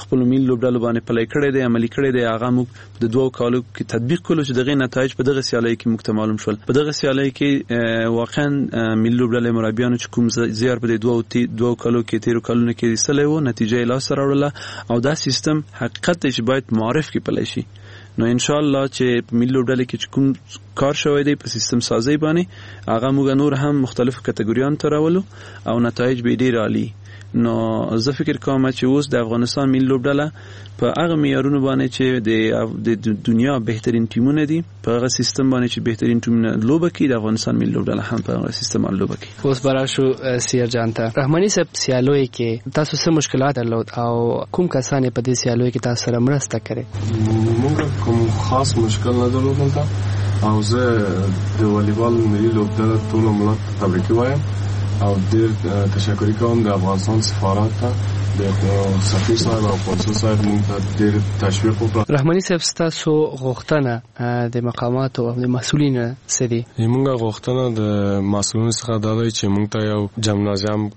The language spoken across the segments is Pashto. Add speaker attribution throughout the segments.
Speaker 1: خپل میل لوبډالو باندې پلی کړی دی، عملي کړی دی. هغه موږ د 2 کالو کې تطبیق کولو چې دغه نتایج په دغه سیالۍ کې موږ ته معلوم شول. په دغه سیالۍ کې واقعا میل لوبډالو مربیانو چې کوم زیار په 2 کالو کې 13 کالونو کې ایستلی و، نتیجه یې لاسته راوړله او دا سیستم حقیقت دی چې باید معرف کې پلی شي. نو ان شاء الله چې په میل لوبډالو کې کوم کار شوی دی په سیستم سازی باندې، هغه موږ نور هم مختلفو کټګوریانو ته راولو او نتایج به ډیر عالی. نو زه فکر کوم چې اوس د افغانستان میل لوبډاله په هغه معیارونو باندې چې د دنیا بهترین ټیمونه دي، په هغه سیستم باندې چې بهترین ټیمونه لوبه کوي، د افغانستان میل لوبډاله هم په هغه سیستم باندې لوبه کوي.
Speaker 2: اوس براشو سیر جان ته رحماني صاحب، سیالوي کې تاسو څه مشکلات درلود او کوم کسان په دې سیالوي کې تاسو سره مرسته کړې؟
Speaker 3: موږ کوم خاص مشکل نه درلود او زه د والیبال ملي لوبډاله ټول ملت تبریک وایم او ډېر تشکر کوم د افغانستان سفارت ته، د سفیر صاحب او قونسل صاحب موږ ته ډېر تشویق وکړ.
Speaker 2: رحماني صاحب، ستاسو غوښتنه د مقاماتو او د مسؤلینو څه دي؟
Speaker 3: موږ غوښتنه د مسؤلینو څخه دا دی چې موږ ته یو جمنازیم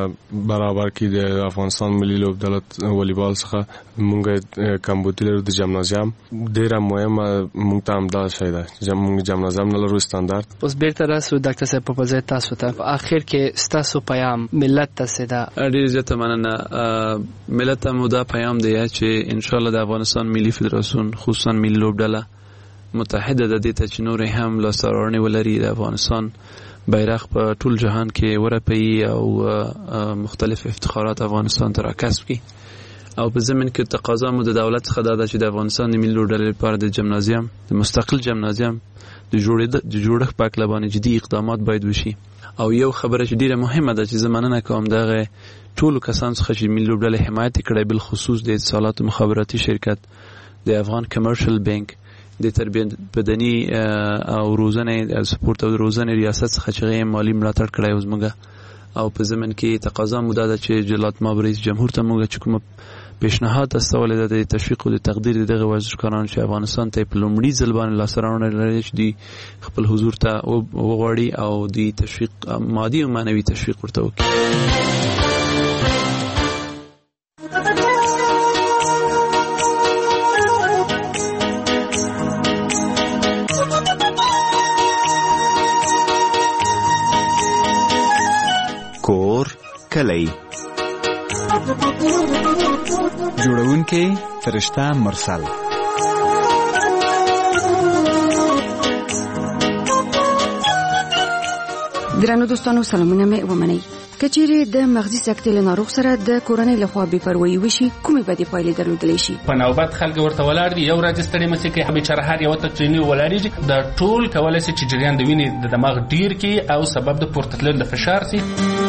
Speaker 3: برابر کړي د افغانستان ملي لوبډاله والیبال څخه. موږ کمبودی لرو د جمنازیم، ډېره مهمه موږ ته همدا شی ده چې موږ جمنازیم نه لرو استاندارد.
Speaker 2: اوس بیرته راسو ډاکټر صاحب په ځای تاسو ته، په اخر کې ستاسو پیام ملت ته څه ده؟
Speaker 1: ډېر زیاته مننه. ملت ته مو دا پیام دی چې ان شاء الله د افغانستان ملي فدراسیون خصوصا ملي لوبډاله متحده د دې ته چې نور هم لاسته ولري، د افغانستان بیرغ په ټول جهان کې ورپي او مختلف افتخارات افغانستان ته راکسب کړي. او په زمين کې تقاضا مو د دولت څخه ده چې د افغانستان د ملي لوبډالې لپاره د جمنازیم، د مستقل جمنازیم د جوړښت په اړه باندې جدي اقدامات باید وشي. او یو خبره چې ډیره مهمه ده چې زمانه کوم دغه ټول کسان څخه چې ملي لوبډالې حمایت کړي، بل خصوص د اتصالات مخابراتي شرکت، د افغان کمرشل بانک، د تربیه بدني او روزنه سپورت او روزنه ریاست څخه چې مالی ملاتړ کړي اوس موږ. او په زمن کې تقاضا مو ده چې جلالت مآب رئیس جمهور ته موږ چې کوم پیشنهاد استولې ده د تشویق او د تقدیر دغه ورزشکارانو چې افغانستان ته په لومړي ځل باندې لاسرانه لري چې دی خپل حضور ته وغواړي او د تشویق مادي او معنوي تشویق ورته وکړي.
Speaker 4: کور کلی جوړونکي فرشته مرسل.
Speaker 5: درنو دوستانو، سلامونه مې ومنئ. کچېرې د مغزي سکتې له ناروغ سره د کورنۍ لخوا بې پروایي وشي، کومې بدې پایلې درلودلی شي؟
Speaker 6: په نوبت خلک ورته ولاړ دي، یو ورځ ستړي مسې کې بیچاره هر یوه ته ټریني ولاړېږي، دا ټول کولی شي چې جریان د وینې د دماغ ډیر کړي او سبب د پورته تللو د فشار شي.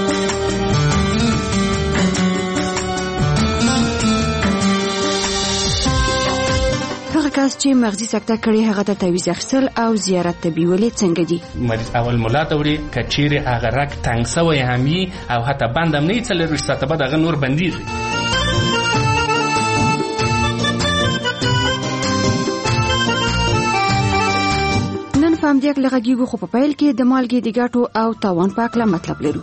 Speaker 5: کس چې مغزي سکته کړي هغه ته تعویض اخیستل او زیارت ته بیولې څنګه دي؟
Speaker 6: مریض اول ملا ته وړي، که چیرې هغه رګ تنګ سوی هم وي او حتی بند هم نه وي، 40 ساعته بعد هغه نور بندېږي.
Speaker 5: نن په همدې اړه غږیږو، خو په پیل کې د مالګې د ګټو او تاوان په اړه مطلب لرو.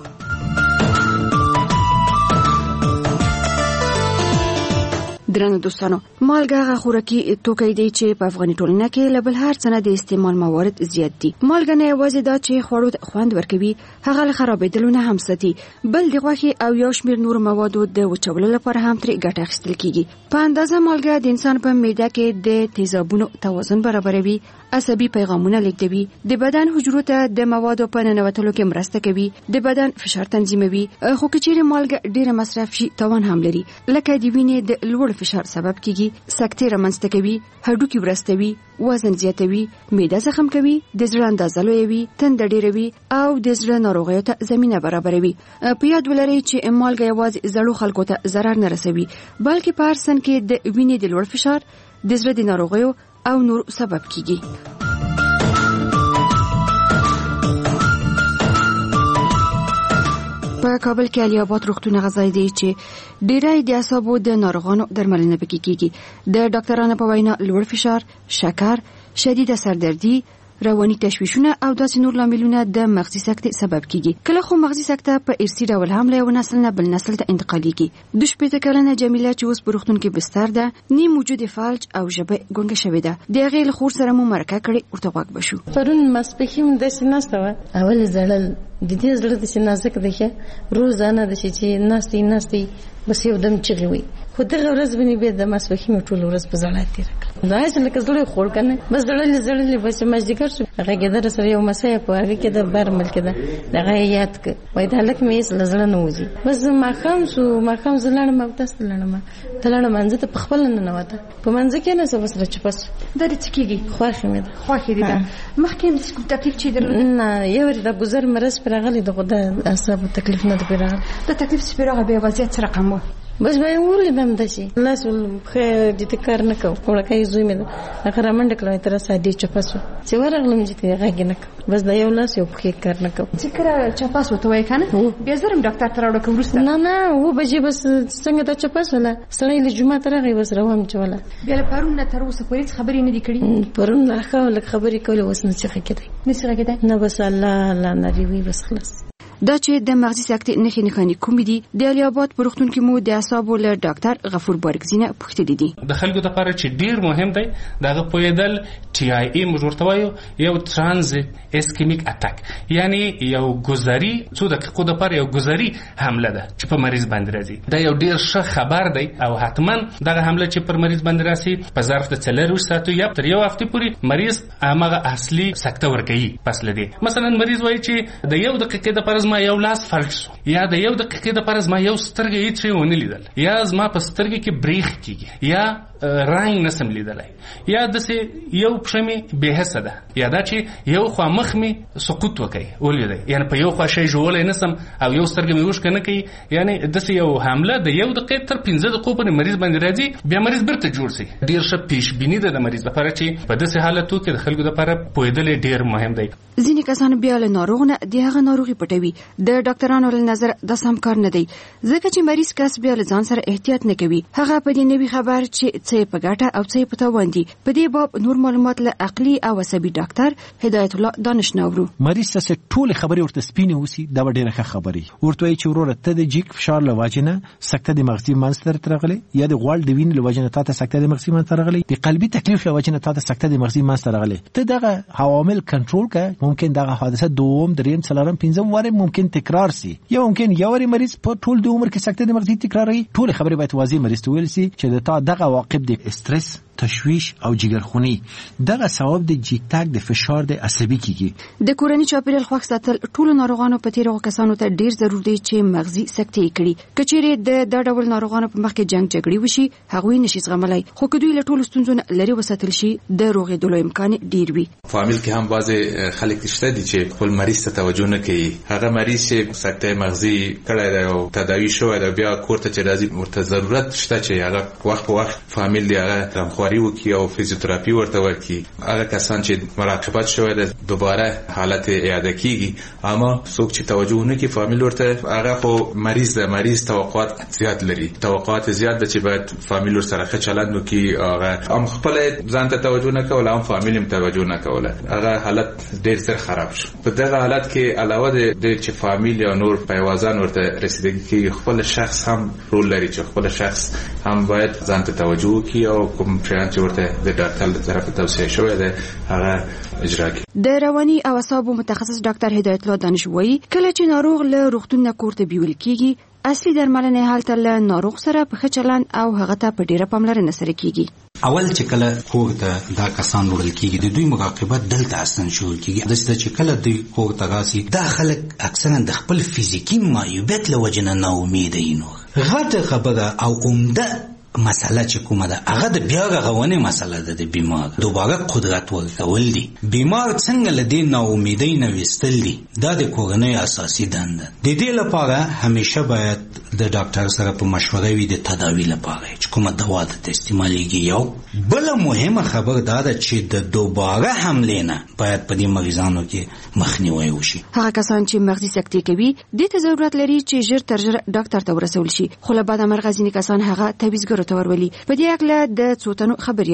Speaker 5: درنو دوستانو، مالګه هغه خوراکي توکی دی چې په افغاني ټولنه کې له بل هر څه نه د استعمال موارد زیات دي. مالګه نه یوازې دا چې خوړو ته خوند ورکوي، هغه له خرابېدلو نه هم ساتي، بل د غوښې او یو شمېر نور موادو د وچولو لپاره هم ترې ګټه اخیستل کیږي. په اندازه مالګه د انسان په معده کې د تیزابونو توازن برابروي، عصبي پیغامونه لیږدوي، د بدن حجرو ته د موادو په ننوتلو کې مرسته کوي، د بدن فشار تنظیموي. خو که چیرې مالګه ډیره مصرف شي تاوان هم لري، لکه د وینې د لوړ فشار سبب کیږي، سکتې رامنځته کوي، هډوکي ورستوي، وزن زیاتوي، معده زخم کوي، د زړه اندازه لویوي، تنده ډیروي او د زړه ناروغیو ته زمینه برابروي. په یاد ولرئ چې مالګه یوازې زړو خلکو ته ضرر نه رسوي، بلکې په هر سن کې د وینې د لوړ فشار، د زړه د ناروغیو او نور سبب کیږي. په کابل کې علي آباد روغتون غذایی دی چې ډیری د اعصابو د ناروغانو درملنه پکې کیږي. د ډاکټرانو په وینا لوړ فشار، شکر، شدید سردردي رواني تشویشونه او داسې نور لاملونه د مغزي سکتې سبب کیږي. کله خو مغزي سکته په ارثي ډول هم له یو نسل نه بل نسل ته انتقالېږي. د 18 کلنه جمیله چې اوس په روغتون کې بستر ده، نیم وجود فلج او ژبه ګونګه شوې ده. د هغې له خور سره مو مرکه کړې، ورته غوږ بشو.
Speaker 7: پرون ماسپښین داسې ناسته وه، اول زړل د دې زړه داسې نازک دی ښه، روزانه داسې چې ناستې بس یو دم چغې وي. خو دغه ورځ باندې بیا د ماسپښین ټوله ورځ په زړه تېره کړه. داسې لکه زړه یې خوړ که نه، بس زړلې بس مازدیګر شو. غږېده راسره یو مسۍ په هغې کې د بر ملکې ده، هغه یې یاد کړه، وایي دا هلک مې هېڅ له زړه نه وځي. بس ماښام شو، ماښام زه لاړم اودس ته لاړم، ته لاړم منځه ته په خپله ننوته، په منځه کېناسته بس را چوپه شو.
Speaker 5: دا دې څه کېږي؟
Speaker 7: خوښې مې ده.
Speaker 5: خوښې دې ده. مخکې کوم تکلیف چې درلود؟
Speaker 7: نه، یو د ګذر مرض پرې راغلی، د د اعصابو تکلیف نه ده پرې راغلی.
Speaker 5: د تکلیف چې پرې راغی بیا وضعیت څه رقم و؟
Speaker 7: بس به یې ولیدم داسې لاس ښه جدي کار نه کوو. وړوکی زوی مې ده، هغه رامنډه کړم، تر ساعت ډېر چپه شو چې ورغلم چې غږ یې نه کوو، بس دا یو لاس یو پښې کار نه کوو.
Speaker 5: چې کله چپه شو ته وایې که نه بیا زر م ډاکټر ته راوړه که وروسته؟
Speaker 7: نه 9 بجې بس څنګه دا چپه شوله، سړی له جومات راغی بس روان چوله.
Speaker 5: بیا له پرون نه تر اوسه پورې هېڅ خبرې نه دي کړي؟
Speaker 7: پرون لا ښه لږ خبرې کولې، اوس نه چې غږېدی
Speaker 5: نه چې غږېدی
Speaker 7: نه، بس الله ناروي بس خلاص.
Speaker 5: دا چې د مغزي سکتې نښې نښانې کومې دي، د علي آباد په روغتون کې مو د اعصابو له ډاکټر غفور بارګزي نه پوښتلي دي.
Speaker 6: د خلکو لپاره چې ډیر مهم دی د هغه پوهېدل TIA موږ ورته وایو، یو ترانزیت اسکیمیک اټک، یعنی یو ګذري څو دقیقو دپاره یو ګذري حمله ده چې په مریض باندې راځي. دا یو ډیر ښه خبر دی او حتما دغه حمله چې پر مریض باندې راسي په ظرف د 24 ساعتو یا تر یو هفتې پورې مریض هماغه اصلي سکته ورکوي. پس له دې مثلا مریض وایي چې د یو دقیقې دپاره زما یو لاس فلج شو، یا د یو دقیقې دپاره زما یو سترګه هېڅ شی ونه لیدل، یا زما په سترګې کې بریښ کېږي، یا رنګ نسم لیدلی، یا داسې یو پښه مې بېحسه ده، یا دا چې یو خوا مخ مې سقوط وکوي ولیدی، یعنې په یو خوا شی ژولی نسم او یو سترګه مې اوښکه نه کوي. یعنې داسې یو حمله د یو دقیقې تر 15 دقیقو پورې مریض باندې راځي، بیا مریض بیرته جوړ شي. ډېر ښه پیشبیني ده د مریض لپاره چې په داسې حالتو کې د خلکو لپاره پوهېدل ډېر مهم دی.
Speaker 5: ځینې کسان بیا له ناروغ نه د هغه ناروغي پټوي. د ډاکټرانو له نظر دا سم کار نه دی، ځکه چې مریض کس بیا له ځان سره احتیاط نه کوي. هغه په دې نوي خبر چې څه په ګټه او څه په تاوان دي. په دې باب نور معلومات له عقلي او عصبي ډاکټر هدایت الله دانش ناورو.
Speaker 8: مریض ته ټول خبرې ورته سپینې وسی، دا ډېره ښه خبرې ورته وایي چې وروره ته د جګ فشار له وجې نه سکته د مغزي منځ ته راغلی، یا د غوړ د وینې له وجې نه تاته سکته د مغزي منځ ته راغلی، د قلبي تکلیف له وجې نه تاته سکته د مغزي منځ ته راغلی. ته دغه عوامل کنټرول کړه، ممکن دغه حادثه دوم دریم څلورم پنځم واره ممکن تکرار سي، یا ممکن یو واری مریض په ټول د عمر کې سکته د مغزي تکراري. ټول خبرې باید واضح مریض ته ویل سي چې د تا دغه عواقب د استرس، تشویش او جګرخونی دغه سبب د جګتګ د فشار د عصبي کیږي.
Speaker 5: د کورنۍ چاپیریال خوښ ساتل ټول ناروغانو په تیرو کسانو ته ډیر ضروري دی چې مغزي سکتې کړي. کچېره د ډول ناروغانو په مخ کې جنگ جګړې وشي، هغه نشي زغملای، خو کدوې له ټولو ستونزو لري وساتل شي د روغېدلو امکان ډیر وي.
Speaker 9: فامیل کې هم بعض خلک شته دي چې خپل مریض ته توجه نه کوي. هغه مریض چې سکته مغزي کړی دی او تداوی شوی دی، بیا کور ته چې راځي ورته ضرورت شته چې هغه وخت په وخت فامیل دی هغه غوړی وکي او فزیوتراپي ورته ورکي. هغه کسان چې مراقبت شوی دی دوباره حالت اعاده کیږي، اما څوک چې توجه نه کوي فامیل ورته، هغه خو مریض دی، مریض توقعات زیات لري، توقعات زیات ده چې باید فامیل سره ښه چلند وکړي. هغه هم خپل ځان ته توجه نه کوله، هم فامیل هم توجه نه کوله، هغه حالت ډیر زر خراب شو. په دغه حالت کې علاوه د چې فامیل یا نور پیوازان ورته رسیدګي کوي، خپل شخص هم رول لري چې خپل شخص هم باید ځان ته توجه وکړي او کوم شیان چې ورته د ډاکټر له طرفه توصیه شوی دی هغه اجرا کړي.
Speaker 5: د رواني او اعصابو متخصص ډاکټر هدایت الله دانش وایي کله چې ناروغ له روغتون نه کور ته بیول کیږي، اصلي درملنه هلته له ناروغ سره په ښه چلند او هغه ته په ډیره پاملرنه سره کیږي.
Speaker 10: اول چې کله کور ته دا کسان وړل کیږي، د دوی مراقبت دلته اصلا شروع کیږي. د چې کله دوی کور ته راسي، دا خلک اکثرا د خپل فزیکی معیوبیت له وجې نه ناامیده دي. نو غټه خبره او عمده مسله چې کومه ده هغه د بیا رغونې مسله ده. د بیمار دوباره قدرت ورکول دي. بیمار څنګه له دې ناامیدۍ نه ویستل دي، دا د کورنۍ اساسي دنده. د دې لپاره همیشه باید د ډاکټر سره په مشوره وي د تداوی لپاره چې کومه دوا ده استعمالېږي. یو بل مهمه خبر دا ده چې د دوباره حملې نه باید په دې مریضانو کې مخنیوي وشي.
Speaker 5: هغه کسان چې مغزي سکتې کوي دې ته ضرورت لري چې ژر تر ژره ډاکټر ته ورسول شي، خو له بعده مرغ ځینې کسان هغه تعویضګرو ته ورولي. په دې اړه د څو تنو خبرې اورو.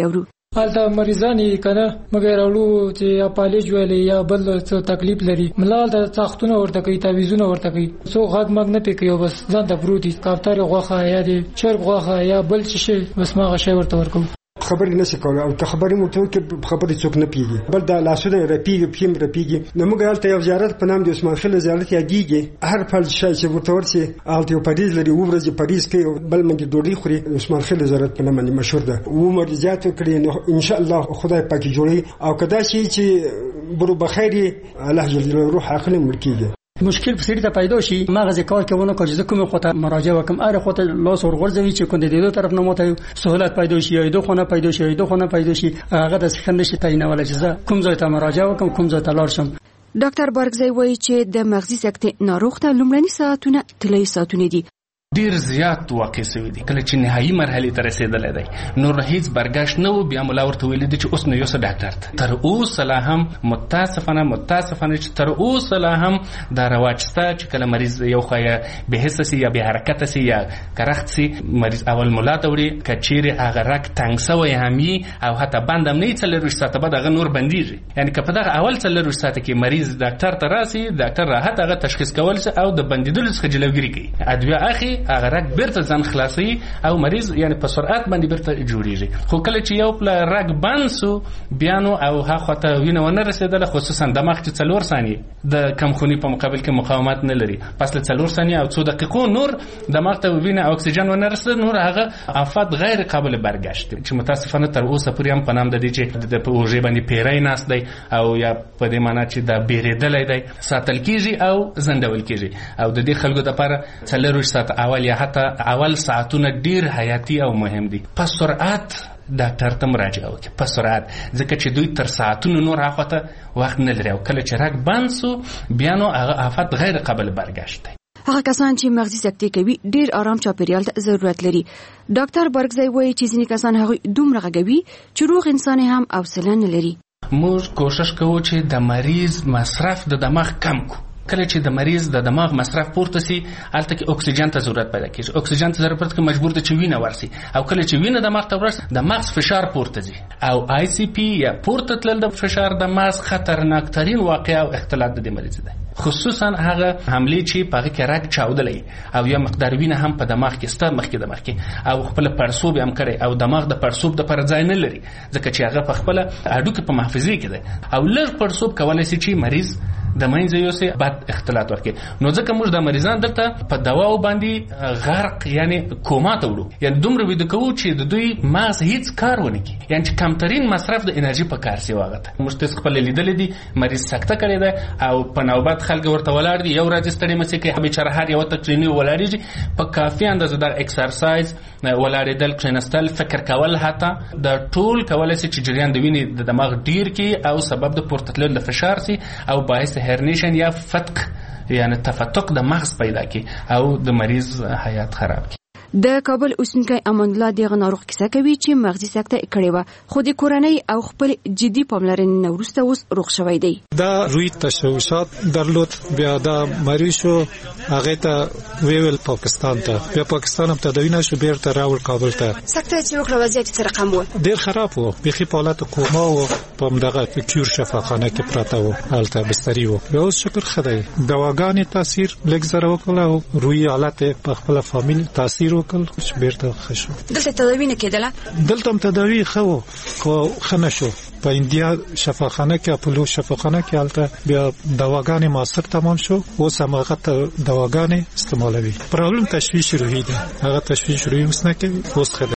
Speaker 11: حالته مریضان یې کنه مګر اړو چې پالج ویلې یا بل څه تکلیف لري ملال د تختونه ورته کوي تعویذونه ورته کوي سو غږ مګ نه پکيو بس ځان ته پروتي کافتر غوخه یا دي چرګ غوخه یا بل څه شي بس ما غشي ورته ورکو
Speaker 12: خبرې نشي کولای او خبرې مو ته کې خبرې څوک نه پیږي بل د لاسونه رپیږي پیم رپیږي نو موږ هلته یو زیارت په نام د عثمان خیل زیارت یادېږي هر فل شي چې ورته ورسي هلته یو پاریز لري ورځ پاریز کې بل منځ ډوډۍ خوري عثمان خیل زیارت په نامه مشهور ده عمر زیات کړی نو ان شاء الله خدای پاک جوړي او کدا شي چې برو بخیري الله جل جلاله روح اخلي ملکیږي
Speaker 13: مشکل په سړي ته پیدا شي مغزه کار کوونه کوم چې کومه خطه مراجعه وکم اره خطه لاس ورغورځوي چې کوم د دې طرف نه ماته سہولت پیدا شي یا دوه خونه پیدا شي دوه خونه پیدا شي هغه د سخن نشي تعینول چې کوم ځای ته مراجعه وکم کوم ځای ته لاړ شم.
Speaker 5: ډاکټر بارګزی وایي چې د مغزي سکتې ناروغ ته لومړني ساعتونه طلایي ساعتونه دي
Speaker 6: ډیر زیات واقع شوی دی کله چې نهایی مرحله ته رسیدلې دی نور هیڅ برګاش نه و بیا مولا ورته ویل دي چې اوس نو یو ډاکټر تر اوسه لا هم متاسفانه چې تر اوسه لا هم دا رواجسته چې کله مریض یو خیا به حس سي یا به حرکت سي یا کرخت سي مریض اول مولا ته وړي کچيري هغه رک تنګ سوی همي او حتی بندم نه څلور ساعت بعد هغه نور بنديږي یعنی که په دغه اول څلور ساعت کې مریض ډاکټر ته راسي ډاکټر راحت هغه تشخیص کول او د بندیدل څخه جلوګیری کوي ادویه اخی هغه رګ بیرته ځان خلاصي او مریض یعنی په سرعت باندې بیرته جوړیږي خو کله چې یو پل رګ بنسو بیانو او هغه ته وینه ونه رسیدله خصوصا دماغ چې 4 ثانیې د کمخونی په مقابل کې مقاومت نه لري پس له 4 ثانیې او 2 دقیقو نور دماغ ته وینه او اکسیجن ونه رسید نور هغه افات غیر قابل برگشت چې متاسفانه تر اوسه پورې هم په نام د دې چې د پروژې باندې پیرای ناس دی او یا په دې معنی چې د بیریدلې دی ساتل کیږي او زندول کیږي او د دې خلکو لپاره 4 ساعت اول یا حتی اول ساعتونه ډیر حیاتي او مهم دي په سرعت ډاکټر ته مراجعه وکړي په سرعت ځکه چې دوی تر ساعتونو نور هغه وخت نه لري او کله چې رګ بند سو بیا نو هغه افات غیر قابل برگشت دی
Speaker 5: هغه کسان چې مغزي سکتې کوي ډیر آرام چاپیریال ته ضرورت لري ډاکټر بارګزی وایي چې ځینې کسان هغه دومره غږوي چې روغ انسان هم حوصله نه لري
Speaker 6: موږ کوشش کوو چې د مریض مصرف د دماغ کم کو کله چې د مریض د دماغ مصرف پورته سي البته کې اکسیجن ته ضرورت پیدا کیږي اکسیجن ته ضرورت کې مجبور ته وینه ورسي او کله چې وینه دماغ ته ورسي د مغز فشار پورته ځي او آی سی پی یا پورته تلل د فشار د مغز خطرناک ترين واقعه او اختلال د مریض ده خصوصا هغه حمله چې په کې رګ چاودلې او یا مقدار وینه هم په دماغ کې ست مخ کې د مخ کې او خپل پړسوب هم کړي او دماغ د پړسوب د پر ځای نه لري ځکه چې هغه په خپل اډو کې په محافظه کې ده او لږ پړسوب کولای شي چې مریض د مینځ یو سه بد اختلاط ورکړي نو ځکه موږ د مریضان دلته په دواو باندې غرق یعنی کوما ته وړو یعنی دومره وید کوو چې د دوی مغز هیڅ کار ونه کوي یعنی چې کمترین مصرف د انرژي په کار سی واغته موږ تاسو خپل لیدل دي مریض سکته کړی ده او په نوبت خلک ورته ولاړ دي یو ورځ ستړي مسي کې به چر هر یو تکرینی ولاړیږي په کافي اندازه د ایکسرسایز ولاړېدل کښینستل فکر کول حتی د ټول کولای شي چې جریان د وینې د دماغ ډیر کې او سبب د پورته تلل د فشار سي او باعث هرنیشن یا فتق یعنی تفتق د مغز پیدا کی او د مریض حیات خراب کی
Speaker 5: د کابل اوسنکی امان الله دغه ناروغ کیسه کوي چې مغزي سکته کړې و خو د کورنۍ او خپل جدي پاملرنې نه وروسته اوس روغ شوی دی
Speaker 14: دا روی تشوشات درلود بیا دا مریضو هغه ته ویل پاکستان ته بیا پاکستان هم تداوی نشو بیرته راول کابل ته
Speaker 5: سکته چې وکړه وضعیت څه رقم و
Speaker 14: ډیر خراب و بخي په حالت کوما و په دغه کیور شفاخانه کې پراته و حالت بستری و بیا اوس شکر خدای دواګانې تاثیر لږ زره وکړه او روی حالت په خپل فامیل تاثیر وکړ بیرته خشو
Speaker 5: دلته تداوی نه کېدله
Speaker 14: دلته تداوی خو خنشو په انډیا شفاخانه کې اپولو شفاخانه کې حالت بیا دواګانې ماسک تمام شو اوس هم هغه دواګانې استعمالوي پرابلم تشویش روحي ده هغه تشویش روحي اوس نه کوي اوس